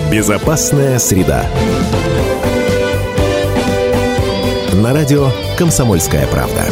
Безопасная среда. На радио «Комсомольская правда».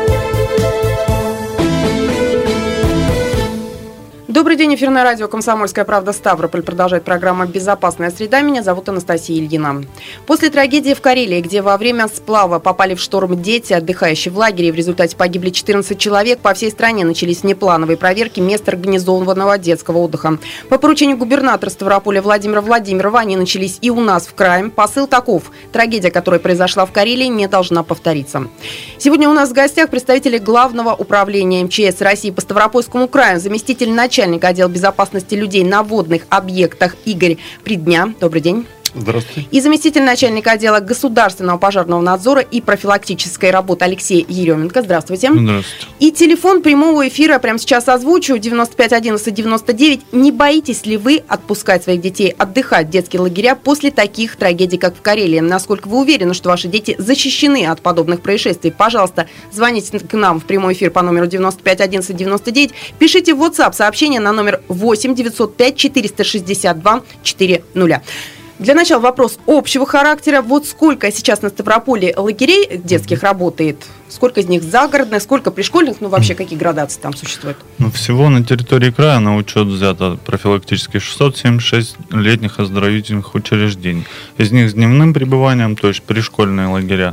Добрый день, эфир на радио «Комсомольская правда» Ставрополь. Продолжает программа «Безопасная среда». Меня зовут Анастасия Ильина. После трагедии в Карелии, где во время сплава попали в шторм дети, отдыхающие в лагере, и в результате погибли 14 человек, по всей стране начались внеплановые проверки мест организованного детского отдыха. По поручению губернатора Ставрополя Владимира Владимирова они начались и у нас в крае. Посыл таков: трагедия, которая произошла в Карелии, не должна повториться. Сегодня у нас в гостях представители Главного управления МЧС России по Ставропольскому краю, заместитель начальника отдела безопасности людей на водных объектах Игорь Придня. Добрый день. Здравствуйте. И заместитель начальника отдела государственного пожарного надзора и профилактической работы Алексей Еременко. Здравствуйте. Здравствуйте. И телефон прямого эфира прямо сейчас озвучу: 95 11 99. Не боитесь ли вы отпускать своих детей отдыхать в детские лагеря после таких трагедий, как в Карелии? Насколько вы уверены, что ваши дети защищены от подобных происшествий? Пожалуйста, звоните к нам в прямой эфир по номеру 95 11 99. Пишите в WhatsApp сообщение на номер 8 905 462 400. Для начала вопрос общего характера. Вот сколько сейчас на Ставрополе лагерей детских работает? Сколько из них загородных, сколько пришкольных? Ну, вообще, какие градации там существуют? Всего на территории края на учет взято профилактически 676 летних оздоровительных учреждений. Из них с дневным пребыванием, то есть пришкольные лагеря,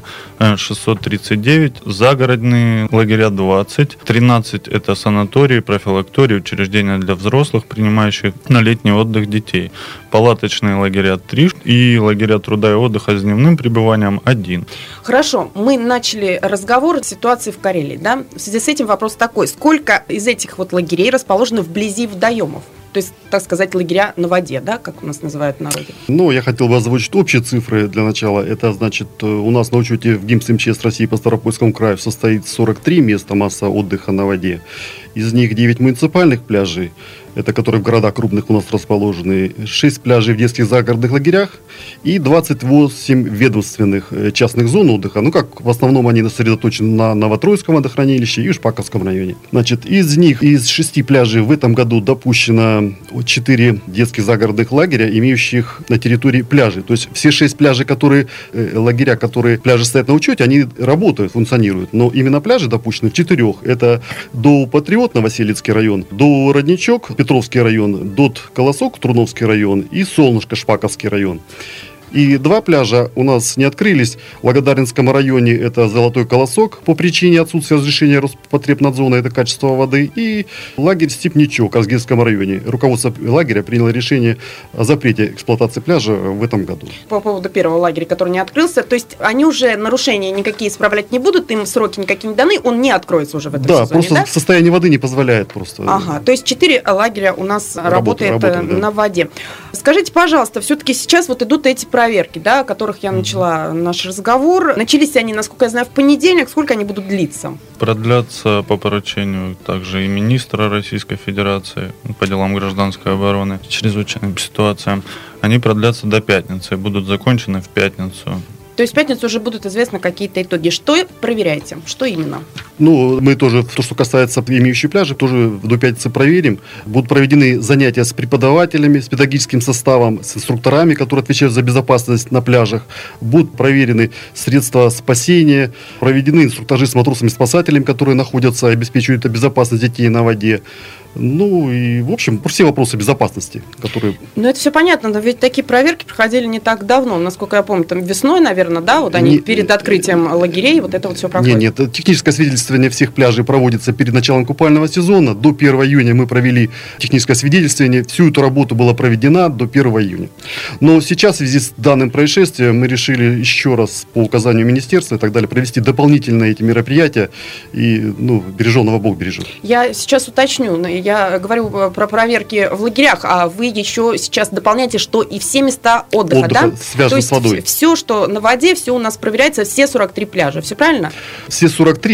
639, загородные лагеря 20, 13 это санатории, профилактории, учреждения для взрослых, принимающих на летний отдых детей. Палаточные лагеря 3 и лагеря труда и отдыха с дневным пребыванием 1. Хорошо, мы начали разговор о ситуации в Карелии, да? В связи с этим вопрос такой: сколько из этих вот лагерей расположены вблизи водоемов? То есть, так сказать, лагеря на воде, да, как у нас называют в народе? Я хотел бы озвучить общие цифры для начала. Это значит, у нас на учете в ГИМС МЧС России по Ставропольскому краю состоит 43 места масса отдыха на воде. Из них 9 муниципальных пляжей, это которые в городах крупных у нас расположены, 6 пляжей в детских загородных лагерях и 28 ведомственных частных зон отдыха. Как в основном они сосредоточены на Новотроицком водохранилище и Шпаковском районе. Из них, из 6 пляжей в этом году допущено 4 детских загородных лагеря, имеющих на территории пляжи. То есть все 6 пляжей, лагеря, которые пляжи стоят на учете, они работают, функционируют. Но именно пляжи допущены в 4. Это до Патриот, Новоселицкий район, до Родничок, Петровский район, ДОТ Колосок, Труновский район и Солнышко, Шпаковский район. И 2 пляжа у нас не открылись. В Благодаринском районе это Золотой Колосок по причине отсутствия разрешения Роспотребнадзора, это качество воды. И лагерь Степнячок в Казгинском районе. Руководство лагеря приняло решение о запрете эксплуатации пляжа в этом году. По поводу первого лагеря, который не открылся, то есть они уже нарушения никакие исправлять не будут, им сроки никакие не даны, он не откроется уже в этом сезоне, просто да? Состояние воды не позволяет просто. Ага, то есть 4 лагеря у нас работает на воде. Скажите, пожалуйста, все-таки сейчас вот идут эти проверки, да, о которых я начала наш разговор. Начались они, насколько я знаю, в понедельник. Сколько они будут длиться? Продлятся по поручению также и министра Российской Федерации по делам гражданской обороны, чрезвычайным ситуациям. Они продлятся до пятницы и будут закончены в пятницу. То есть в пятницу уже будут известны какие-то итоги. Что проверяете? Что именно? Мы тоже, то, что касается имеющих пляжей, тоже до пятницы проверим. Будут проведены занятия с преподавателями, с педагогическим составом, с инструкторами, которые отвечают за безопасность на пляжах. Будут проверены средства спасения, проведены инструктажи с матросами-спасателями, которые находятся и обеспечивают безопасность детей на воде. И, в общем, все вопросы безопасности, которые... Это все понятно, но ведь такие проверки проходили не так давно. Насколько я помню, там весной, наверное, да? Вот они перед открытием лагерей, вот это вот все проходит. Нет, техническое свидетельствование всех пляжей проводится перед началом купального сезона. До 1 июня мы провели техническое свидетельствование. Всю эту работу была проведена до 1 июня. Но сейчас, в связи с данным происшествием, мы решили еще раз по указанию министерства и так далее провести дополнительные эти мероприятия. И, береженого Бог бережет. Я сейчас уточню. Я говорю про проверки в лагерях, а вы еще сейчас дополняете, что и все места отдыха, да? Связаны с водой. Все, что на воде, все у нас проверяется, все 43 пляжа. Все правильно? Все 43, да, но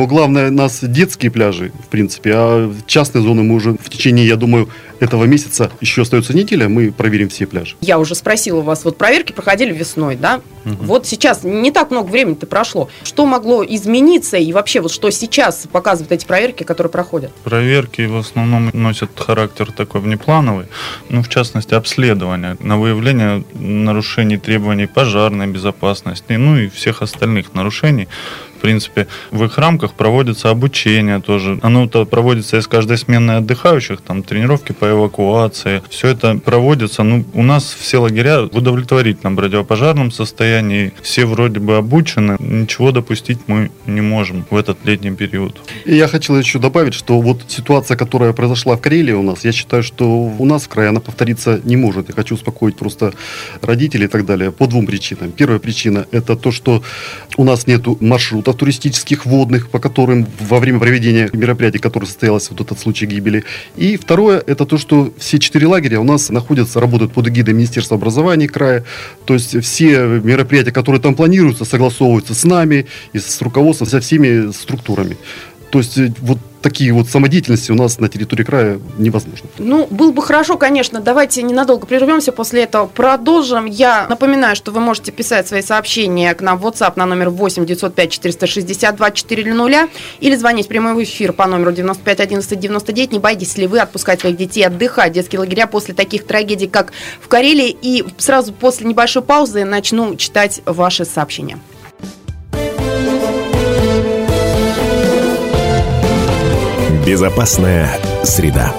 но главное у нас детские пляжи, в принципе, а частные зоны мы уже в течение, я думаю, этого месяца, еще остается неделя, мы проверим все пляжи. Я уже спросила у вас, вот проверки проходили весной, да? Вот сейчас не так много времени-то прошло. Что могло измениться и вообще вот что сейчас показывают эти проверки, которые проходят? Проверки в основном носят характер такой внеплановый, в частности, обследования на выявление нарушений требований пожарной безопасности, и всех остальных нарушений. В принципе, в их рамках проводится обучение тоже. Оно-то проводится из каждой смены отдыхающих, там тренировки по эвакуации. Все это проводится. У нас все лагеря в удовлетворительном противопожарном состоянии. Все вроде бы обучены. Ничего допустить мы не можем в этот летний период. И я хотел еще добавить, что вот ситуация, которая произошла в Карелии у нас, я считаю, что у нас в крае она повториться не может. Я хочу успокоить просто родителей и так далее по двум причинам. Первая причина – это то, что у нас нету маршрутов туристических, водных, по которым во время проведения мероприятий, которое состоялось, вот этот случай гибели. И второе, это то, что все 4 лагеря у нас работают под эгидой Министерства образования края. То есть все мероприятия, которые там планируются, согласовываются с нами и с руководством, со всеми структурами. То есть вот такие вот самодеятельности у нас на территории края невозможно. Было бы хорошо, конечно. Давайте ненадолго прервемся, после этого продолжим. Я напоминаю, что вы можете писать свои сообщения к нам в WhatsApp на номер 8 905 462 400 или звонить в прямой эфир по номеру 95 11 99. Не боитесь ли вы отпускать своих детей отдыхать в детские лагеря после таких трагедий, как в Карелии. И сразу после небольшой паузы начну читать ваши сообщения. Безопасная среда.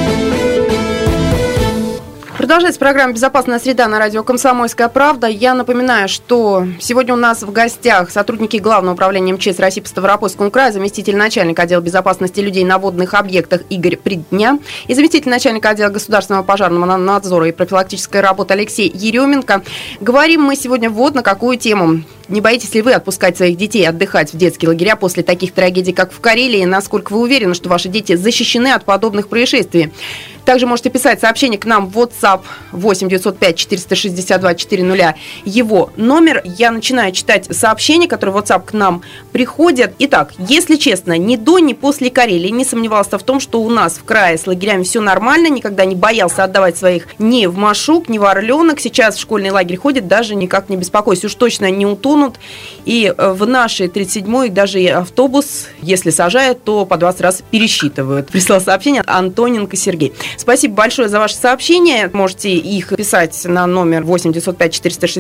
Продолжается программа «Безопасная среда» на радио «Комсомольская правда». Я напоминаю, что сегодня у нас в гостях сотрудники Главного управления МЧС России по Ставропольскому краю, заместитель начальника отдела безопасности людей на водных объектах Игорь Придня и заместитель начальника отдела государственного пожарного надзора и профилактической работы Алексей Еременко. Говорим мы сегодня на какую тему. Не боитесь ли вы отпускать своих детей отдыхать в детские лагеря после таких трагедий, как в Карелии? Насколько вы уверены, что ваши дети защищены от подобных происшествий? Также можете писать сообщение к нам в WhatsApp 8 905 462 400. Его номер. Я начинаю читать сообщения, которые в WhatsApp к нам приходят. Итак, если честно, ни до, ни после Карелии не сомневался в том, что у нас в крае с лагерями все нормально, никогда не боялся отдавать своих ни в Машук, ни в Орленок. Сейчас в школьный лагерь ходит, даже никак не беспокойся. Уж точно не утонут. И в нашей 37-й даже и автобус, если сажают, то по 20 раз пересчитывают. Прислал сообщение Антоненко Сергей. Спасибо большое за ваши сообщения. Можете их писать на номер 8 905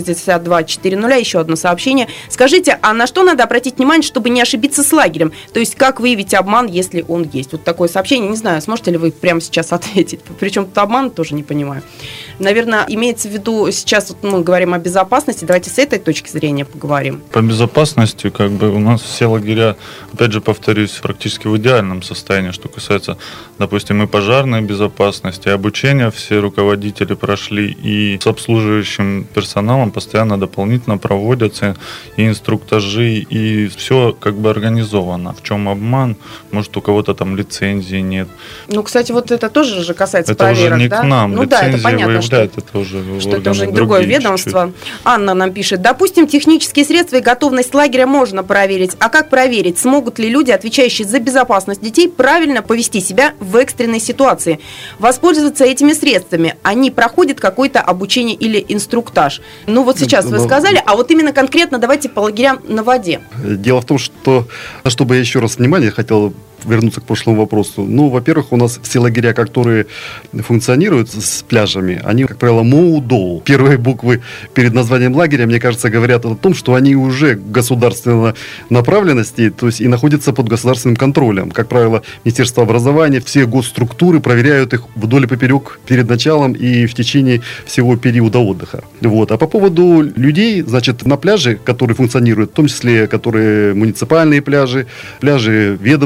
462 400. Еще одно сообщение. Скажите, а на что надо обратить внимание, чтобы не ошибиться с лагерем? То есть, как выявить обман, если он есть? Вот такое сообщение. Не знаю, сможете ли вы прямо сейчас ответить. Причем тут обман, тоже не понимаю. Наверное, имеется в виду, сейчас мы говорим о безопасности. Давайте с этой точки зрения поговорим. По безопасности, у нас все лагеря, опять же, повторюсь, практически в идеальном состоянии, что касается, допустим, и пожарной безопасности, и обучения все руководители прошли, и с обслуживающим персоналом постоянно дополнительно проводятся и инструктажи, и все организовано. В чем обман? Может, у кого-то там лицензии нет. Кстати, вот это тоже же касается это проверок, уже не да? к нам. Да, это понятно, выявляет, это уже другое ведомство. Чуть-чуть. Анна нам пишет. Допустим, технические средства и готовность лагеря можно проверить. А как проверить? Смогут ли люди, отвечающие за безопасность детей, правильно повести себя в экстренной ситуации? Воспользоваться этими средствами. Они проходят какое-то обучение или инструктаж. Сейчас вы сказали, а вот именно конкретно давайте по лагерям на воде. Дело в том, что, на что бы я еще раз внимание хотел вернуться к прошлому вопросу. Во-первых, у нас все лагеря, которые функционируют с пляжами, они, как правило, МОУ-ДОУ. Первые буквы перед названием лагеря, мне кажется, говорят о том, что они уже государственной направленности, то есть и находятся под государственным контролем. Как правило, Министерство образования, все госструктуры проверяют их вдоль и поперек перед началом и в течение всего периода отдыха. А по поводу людей, на пляже, которые функционируют, в том числе, которые муниципальные пляжи ведомственные,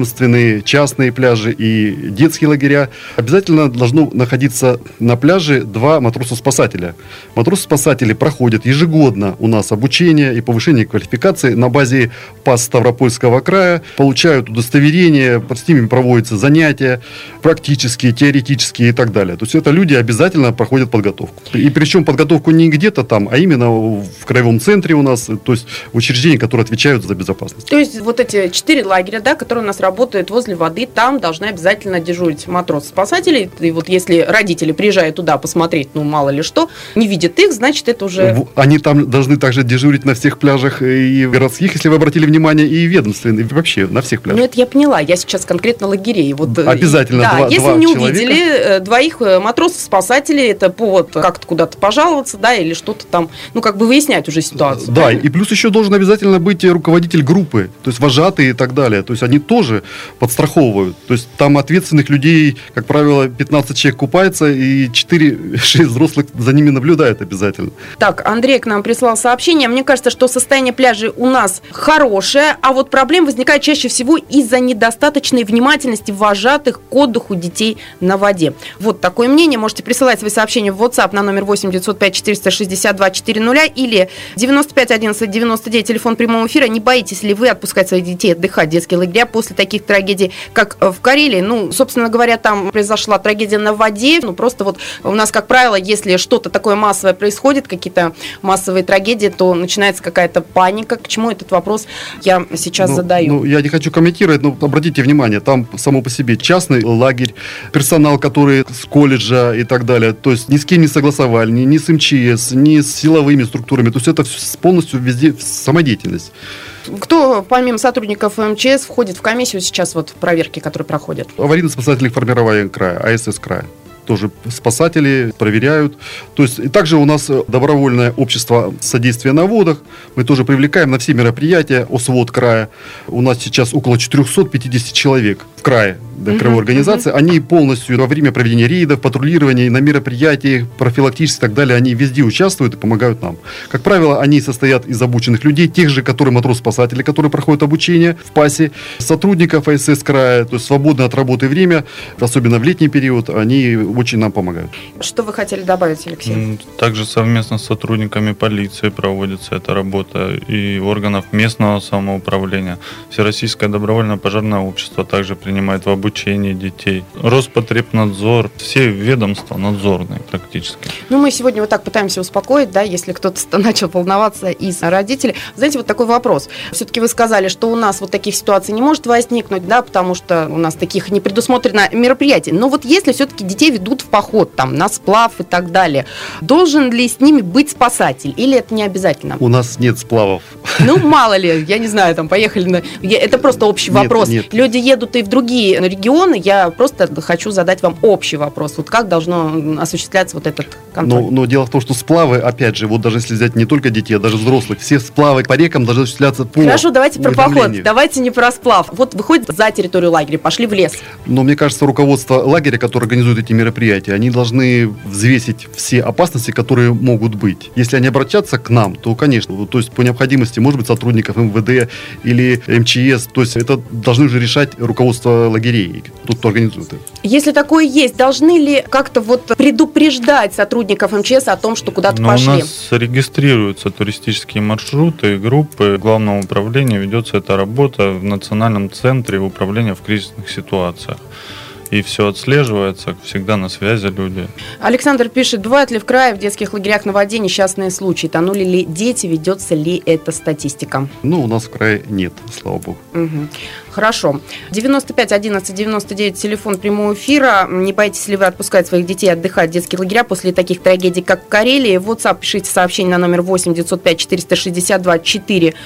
муниципальные, частные пляжи и детские лагеря, обязательно должно находиться на пляже 2 матроса-спасателя. Матросы-спасатели проходят ежегодно у нас обучение и повышение квалификации на базе ПАС Ставропольского края, получают удостоверение, с ними проводятся занятия практические, теоретические и так далее. То есть это люди обязательно проходят подготовку. И причем подготовку не где-то там, а именно в краевом центре у нас, то есть в учреждениях, которые отвечают за безопасность. То есть вот эти 4 лагеря, да, которые у нас работают возле воды, там должны обязательно дежурить матросы-спасатели. И вот если родители приезжают туда посмотреть, ну мало ли что, не видят их, значит это уже... Они там должны также дежурить на всех пляжах и городских, если вы обратили внимание, и ведомственных, и вообще на всех пляжах. Ну это я поняла, я сейчас конкретно лагерей. Вот, обязательно да, если два не человека. Увидели 2 матросов-спасателей, это повод как-то куда-то пожаловаться, да, или что-то там, ну как бы выяснять уже ситуацию. Да, правильно? И плюс еще должен обязательно быть руководитель группы, то есть вожатые и так далее. То есть они тоже подстраховывают. То есть там ответственных людей, как правило, 15 человек купается, и 4-6 взрослых за ними наблюдают обязательно. Так, Андрей к нам прислал сообщение. Мне кажется, что состояние пляжей у нас хорошее, а вот проблем возникает чаще всего из-за недостаточной внимательности вожатых к отдыху детей на воде. Вот такое мнение. Можете присылать свои сообщения в WhatsApp на номер 8 905 462 400 или 95 11 99, телефон прямого эфира. Не боитесь ли вы отпускать своих детей отдыхать в детские лагеря после таких трагедий, как в Карелии? Ну, собственно говоря, там произошла трагедия на воде. Ну, просто вот у нас, как правило, если что-то такое массовое происходит, какие-то массовые трагедии, то начинается какая-то паника. К чему этот вопрос я сейчас задаю? Я не хочу комментировать, но обратите внимание, там само по себе частный лагерь, персонал, который с колледжа и так далее, то есть ни с кем не согласовали, ни с МЧС, ни с силовыми структурами, то есть это полностью везде самодеятельность. Кто, помимо сотрудников МЧС, входит в комиссию сейчас вот в проверке, которые проходят? Аварийно-спасательных формирований края, АСС края. Тоже спасатели проверяют. То есть и также у нас добровольное общество содействия на водах. Мы тоже привлекаем на все мероприятия ОСВОД края. У нас сейчас около 450 человек в крае, краевой организации. Они полностью во время проведения рейдов, патрулирования, на мероприятиях, профилактически и так далее, они везде участвуют и помогают нам. Как правило, они состоят из обученных людей, тех же, которые матрос-спасатели, которые проходят обучение в ПАСе, сотрудников АСС края, то есть свободное от работы время, особенно в летний период, они очень нам помогают. Что вы хотели добавить, Алексей? Также совместно с сотрудниками полиции проводится эта работа и органов местного самоуправления. Всероссийское добровольное пожарное общество также принимает в обучении детей. Роспотребнадзор, все ведомства надзорные практически. Ну, мы сегодня вот так пытаемся успокоить, да, если кто-то начал волноваться из родителей. Знаете, вот такой вопрос. Все-таки вы сказали, что у нас вот таких ситуаций не может возникнуть, да, потому что у нас таких не предусмотрено мероприятий. Но вот если все-таки детей ведут в поход, там, на сплав и так далее, должен ли с ними быть спасатель? Или это не обязательно? У нас нет сплавов. Ну, мало ли, я не знаю, там, поехали на... Это просто общий вопрос. Нет. Люди едут и в другие регионы, я просто хочу задать вам общий вопрос. Вот как должно осуществляться вот этот контроль? Но дело в том, что сплавы, опять же, вот даже если взять не только детей, а даже взрослых, все сплавы по рекам должны осуществляться по Хорошо, давайте про уведомлению. поход, давайте не про сплав. Вот выходит за территорию лагеря, пошли в лес. Но мне кажется, руководство лагеря, которое организует эти мероприятия, они должны взвесить все опасности, которые могут быть. Если они обратятся к нам, то, конечно, то есть по необходимости, может быть, сотрудников МВД или МЧС, то есть это должны уже решать руководство лагерей, тот, кто организует это. Если такое есть, должны ли как-то вот предупреждать сотрудников МЧС о том, что куда-то пошли? У нас регистрируются туристические маршруты, группы Главного управления, ведется эта работа в Национальном центре управления в кризисных ситуациях. И все отслеживается, всегда на связи люди. Александр пишет, бывают ли в крае в детских лагерях на воде несчастные случаи? Тонули ли дети? Ведется ли эта статистика? У нас в крае нет, слава богу. Угу. Хорошо. 95 11 99, телефон прямого эфира. Не боитесь ли вы отпускать своих детей отдыхать в детские лагеря после таких трагедий, как в Карелии? В WhatsApp пишите сообщение на номер 8 905 462 400.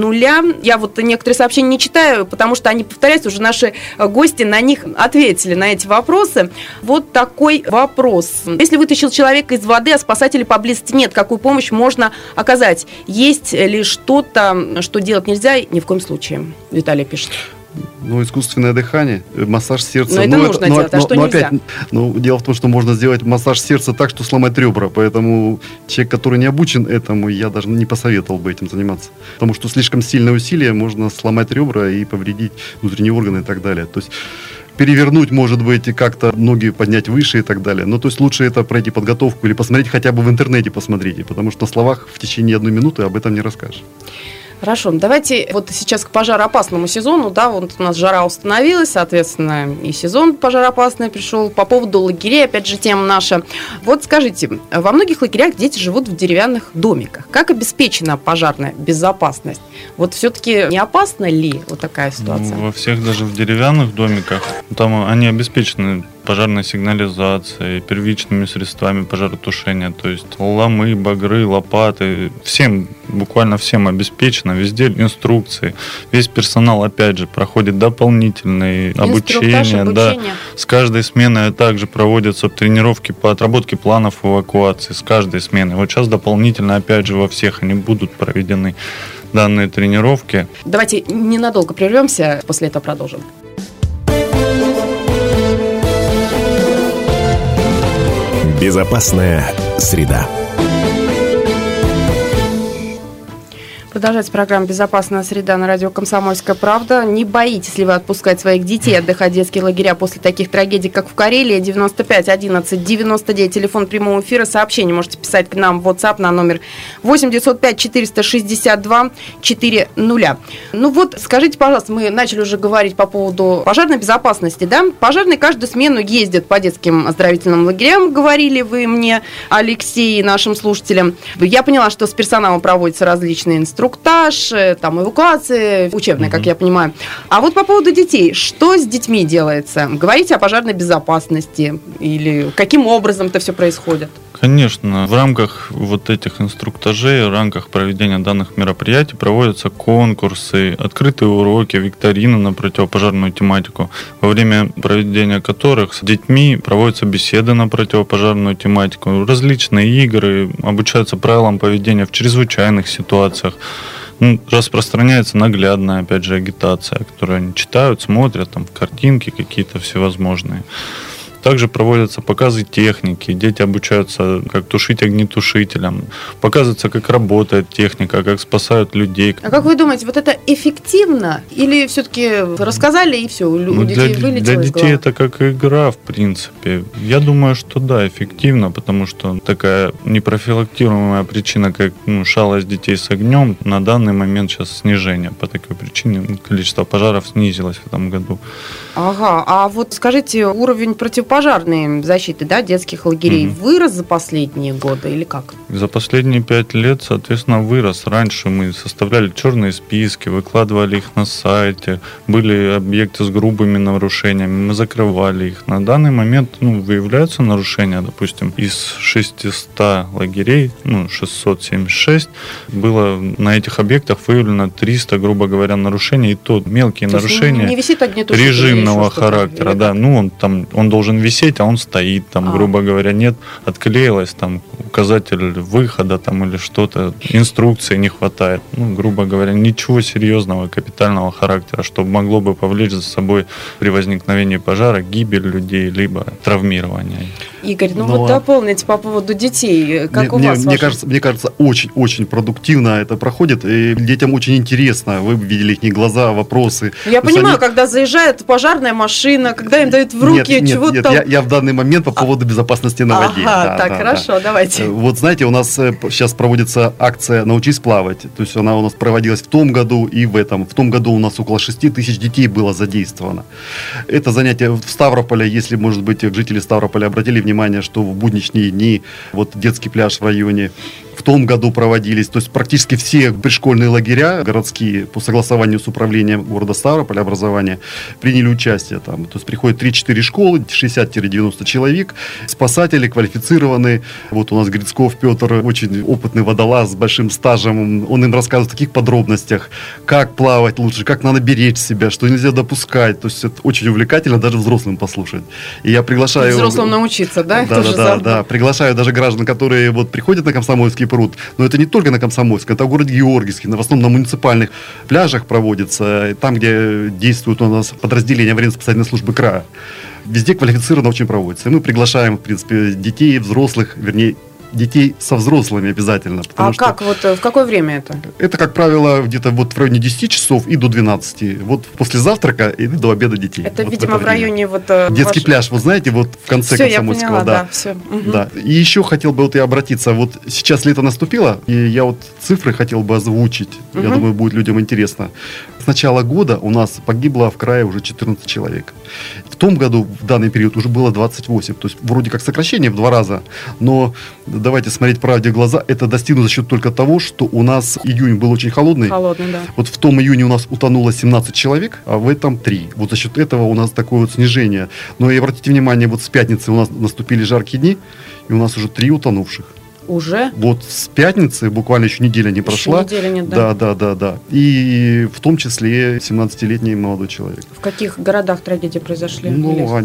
Я вот некоторые сообщения не читаю, потому что они повторяются, уже наши гости на них ответили, на эти вопросы. Вот такой вопрос. Если вытащил человека из воды, а спасателей поблизости нет, какую помощь можно оказать? Есть ли что-то, что делать нельзя? Ни в коем случае. Виталий пишет. Искусственное дыхание, массаж сердца. Но это нужно делать, а что нельзя? Опять, дело в том, что можно сделать массаж сердца так, что сломать ребра. Поэтому человек, который не обучен этому, я даже не посоветовал бы этим заниматься. Потому что слишком сильное усилие, можно сломать ребра и повредить внутренние органы и так далее. То есть перевернуть, может быть, и как-то ноги поднять выше и так далее. То есть лучше это пройти подготовку или посмотреть, хотя бы в интернете посмотрите, потому что на словах в течение 1 минуты об этом не расскажешь. Хорошо, давайте вот сейчас к пожароопасному сезону, вот у нас жара установилась, соответственно, и сезон пожароопасный пришел. По поводу лагерей, опять же, тема наша. Вот скажите, во многих лагерях дети живут в деревянных домиках. Как обеспечена пожарная безопасность? Вот все-таки не опасна ли вот такая ситуация? Во всех, даже в деревянных домиках, там они обеспечены пожарной сигнализацией, первичными средствами пожаротушения, то есть ломы, багры, лопаты, буквально всем обеспечено, везде инструкции, весь персонал, опять же, проходит дополнительные обучения. Да. С каждой сменой также проводятся тренировки по отработке планов эвакуации, с каждой смены. Вот сейчас дополнительно, опять же, во всех они будут проведены данные тренировки. Давайте ненадолго прервемся, после этого продолжим. Безопасная среда. Продолжается программа «Безопасная среда» на радио «Комсомольская правда». Не боитесь ли вы отпускать своих детей отдыхать в детские лагеря после таких трагедий, как в Карелии? 95 11 99, телефон прямого эфира. Сообщение можете писать к нам в WhatsApp на номер 8 905 462 400. Скажите, пожалуйста, мы начали уже говорить по поводу пожарной безопасности, да? Пожарные каждую смену ездят по детским оздоровительным лагерям, говорили вы мне, Алексей, и нашим слушателям. Я поняла, что с персоналом проводятся различные инструктаж, эвакуации, учебные, как я понимаю. А вот по поводу детей, что с детьми делается? Говорите о пожарной безопасности или каким образом это все происходит? Конечно, в рамках вот этих инструктажей, в рамках проведения данных мероприятий проводятся конкурсы, открытые уроки, викторины на противопожарную тематику, во время проведения которых с детьми проводятся беседы на противопожарную тематику, различные игры, обучаются правилам поведения в чрезвычайных ситуациях. Распространяется наглядная, опять же, агитация, которую они читают, смотрят, картинки какие-то всевозможные. Также проводятся показы техники, дети обучаются, как тушить огнетушителем, показывается, как работает техника, как спасают людей. А как вы думаете, вот это эффективно? Или все-таки рассказали и все, у детей вылетело из головы? Для детей это как игра, в принципе. Я думаю, что да, эффективно, потому что такая непрофилактируемая причина, как шалость детей с огнем, на данный момент сейчас снижение. По такой причине количество пожаров снизилось в этом году. Ага, а вот скажите, уровень противопожарной защиты, детских лагерей вырос за последние годы или как? За последние 5 лет, соответственно, вырос. Раньше мы составляли черные списки, выкладывали их на сайте, были объекты с грубыми нарушениями, мы закрывали их. На данный момент выявляются нарушения, допустим, из 600 лагерей, 676, было на этих объектах выявлено 300, грубо говоря, нарушений, и то мелкие нарушения. Не висит огнетушитель режимного характера, он должен висеть, а он стоит, грубо говоря, нет, отклеилось, указатель выхода или что-то, инструкции не хватает, грубо говоря, ничего серьезного, капитального характера, что могло бы повлечь за собой при возникновении пожара гибель людей, либо травмирование. Игорь, дополните по поводу детей, как у вас? Мне кажется, очень-очень продуктивно это проходит, и детям очень интересно, вы видели их глаза, вопросы. Я понимаю, когда заезжает пожарная машина, когда им дают в руки чего-то там. Я в данный момент по поводу безопасности на воде. Хорошо, давайте. Вот знаете, у нас сейчас проводится акция «Научись плавать», то есть она у нас проводилась в том году и в этом. В том году у нас около 6 тысяч детей было задействовано. Это занятие в Ставрополе, если, может быть, жители Ставрополя обратили внимание, что в будничные дни детский пляж в районе в том году проводились, то есть практически все пришкольные лагеря городские по согласованию с управлением города Ставрополя образования приняли участие там. То есть приходят 3-4 школы, 60-90 человек, спасатели квалифицированные. Вот у нас Грицков Петр, очень опытный водолаз с большим стажем, он им рассказывает в таких подробностях, как плавать лучше, как надо беречь себя, что нельзя допускать. То есть это очень увлекательно даже взрослым послушать. И я приглашаю... Взрослым научиться, да? Да. Приглашаю даже граждан, которые приходят на Комсомольский Комсомольский пруд. Но это не только на Комсомольском, это в городе Георгиевске, в основном на муниципальных пляжах проводится, там, где действуют у нас подразделения военно-спасательной службы края. Везде квалифицированно очень проводится. И мы приглашаем, в принципе, детей, взрослых, вернее, детей со взрослыми обязательно. Как, в какое время это? Это, как правило, где-то вот в районе 10 часов и до 12. Вот после завтрака и до обеда детей. Это, вот видимо, в районе детский пляж, вы знаете, вот в конце все, Комсомольского. Я поняла, да. Все. Угу. Да. И еще хотел бы вот я обратиться. Вот сейчас лето наступило, и я вот цифры хотел бы озвучить. Я думаю, будет людям интересно. С начала года у нас погибло в крае уже 14 человек. В том году, в данный период, уже было 28. То есть, вроде как сокращение в 2 раза. Но давайте смотреть правде в глаза. Это достигнуто за счет только того, что у нас июнь был очень холодный. Холодный, да. Вот в том июне у нас утонуло 17 человек, а в этом 3. Вот за счет этого у нас такое вот снижение. Но и обратите внимание, вот с пятницы у нас наступили жаркие дни, и у нас уже 3 утонувших. Уже? Вот с пятницы, буквально еще неделя не прошла. Еще неделя нет, да? Да. И в том числе 17-летний молодой человек. В каких городах трагедии произошли? Ну,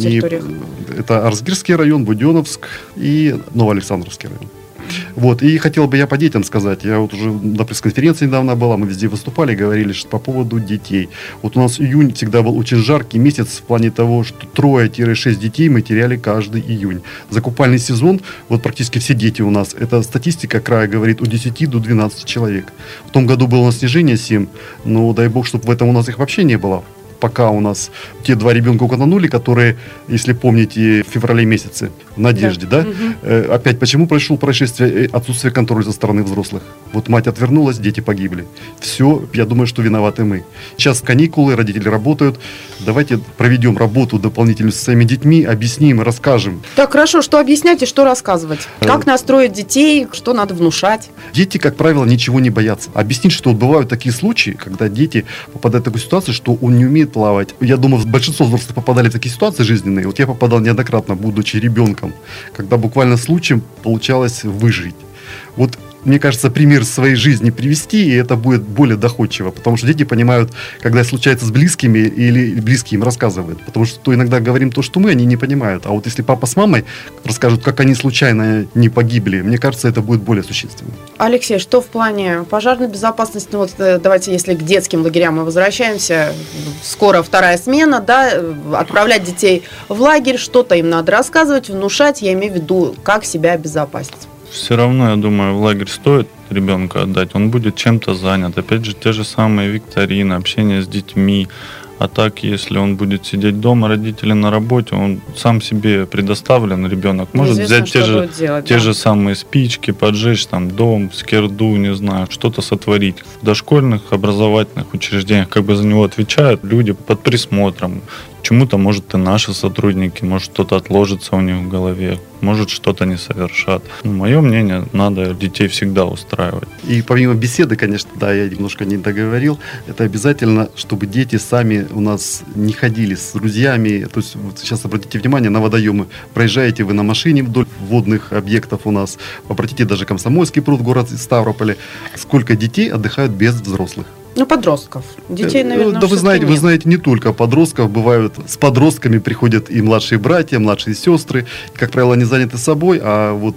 это Арзгирский район, Буденновск и Новоалександровский район. Вот, и хотел бы я по детям сказать, я вот уже на пресс-конференции недавно была, мы везде выступали, говорили, что по поводу детей. Вот у нас июнь всегда был очень жаркий месяц в плане того, что 3-6 детей мы теряли каждый июнь. За купальный сезон, вот практически все дети у нас, это статистика края говорит, от 10 до 12 человек. В том году было у нас снижение 7, но дай бог, чтобы в этом у нас их вообще не было. Пока у нас те 2 ребенка утонули, которые, если помните, в феврале месяце, в Надежде, да? Угу. Опять почему произошло происшествие? Отсутствие контроля со стороны взрослых. Вот мать отвернулась, дети погибли. Все, я думаю, что виноваты мы. Сейчас каникулы, родители работают. Давайте проведем работу дополнительную со своими детьми, объясним, расскажем. Так, хорошо, что объяснять и что рассказывать? Как настроить детей, что надо внушать? Дети, как правило, ничего не боятся. Объяснить, что вот бывают такие случаи, когда дети попадают в такую ситуацию, что он не умеет плавать. Я думаю, большинство взрослых попадали в такие ситуации жизненные. Вот я попадал неоднократно, будучи ребенком, когда буквально случаем получалось выжить. Вот, мне кажется, пример своей жизни привести, и это будет более доходчиво, потому что дети понимают, когда случается с близкими или близкие им рассказывают, потому что иногда говорим то, что мы, они не понимают, а вот если папа с мамой расскажут, как они случайно не погибли, мне кажется, это будет более существенно. Алексей, что в плане пожарной безопасности, ну вот давайте, если к детским лагерям мы возвращаемся, скоро 2-я смена, да, отправлять детей в лагерь, что-то им надо рассказывать, внушать, я имею в виду, как себя обезопасить. Все равно, я думаю, в лагерь стоит ребенка отдать. Он будет чем-то занят. Опять же, те же самые викторины, общение с детьми. А так, если он будет сидеть дома, родители на работе, он сам себе предоставлен, ребенок может взять те же самые спички, поджечь там дом, скирду, не знаю, что-то сотворить. В дошкольных образовательных учреждениях как бы за него отвечают люди под присмотром. Чему-то, может, и наши сотрудники, может, что-то отложится у них в голове, может, что-то не совершат. Мое мнение, надо детей всегда устраивать. И помимо беседы, конечно, да, я немножко не договорил, это обязательно, чтобы дети сами у нас не ходили с друзьями. То есть, вот сейчас обратите внимание на водоемы. Проезжаете вы на машине вдоль водных объектов у нас, обратите даже Комсомольский пруд, город Ставрополе. Сколько детей отдыхают без взрослых? Ну, подростков. Детей, наверное, да, вы знаете, не только подростков, бывают с подростками приходят и младшие братья, младшие сестры. И, как правило, они заняты собой, а вот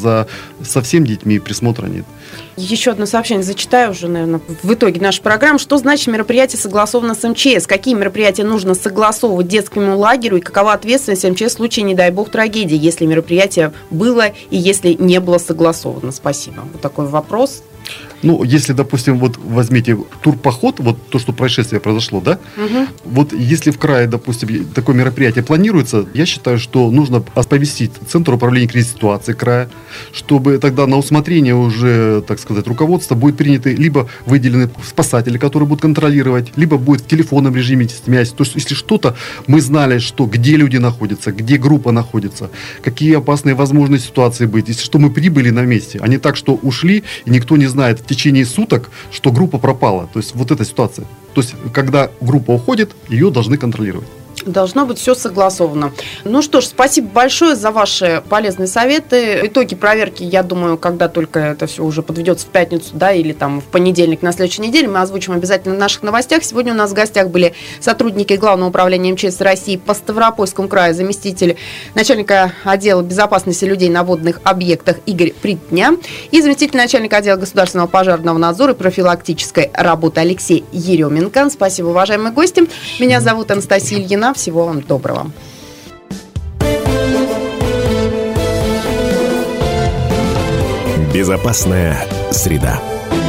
со всеми детьми присмотра нет. Еще одно сообщение зачитаю уже, наверное, в итоге нашей программы. Что значит мероприятие согласовано с МЧС? Какие мероприятия нужно согласовывать детскому лагерю? И какова ответственность МЧС в случае, не дай бог, трагедии, если мероприятие было и если не было согласовано? Спасибо. Вот такой вопрос. Ну, если, допустим, вот возьмите турпоход, вот то, что происшествие произошло, да? Угу. Вот если в крае, допустим, такое мероприятие планируется, я считаю, что нужно оповестить Центр управления кризисной ситуации края, чтобы тогда на усмотрение уже, так сказать, руководства будет приняты, либо выделены спасатели, которые будут контролировать, либо будет в телефонном режиме связь. То есть, если что-то, мы знали, что где люди находятся, где группа находится, какие опасные возможные ситуации быть. Если что, мы прибыли на месте, а не так, что ушли, и никто не знает в течение суток, что группа пропала. То есть, вот эта ситуация. То есть, когда группа уходит, ее должны контролировать. Должно быть все согласовано. Ну что ж, спасибо большое за ваши полезные советы. Итоги проверки, я думаю, когда только это все уже подведется в пятницу, да, или там в понедельник на следующей неделе, мы озвучим обязательно в наших новостях. Сегодня у нас в гостях были сотрудники Главного управления МЧС России по Ставропольскому краю, заместитель начальника отдела безопасности людей на водных объектах Игорь Придня и заместитель начальника отдела государственного пожарного надзора и профилактической работы Алексей Еременко. Спасибо, уважаемые гости. Меня зовут Анастасия Ильина. Всего вам доброго. Безопасная среда.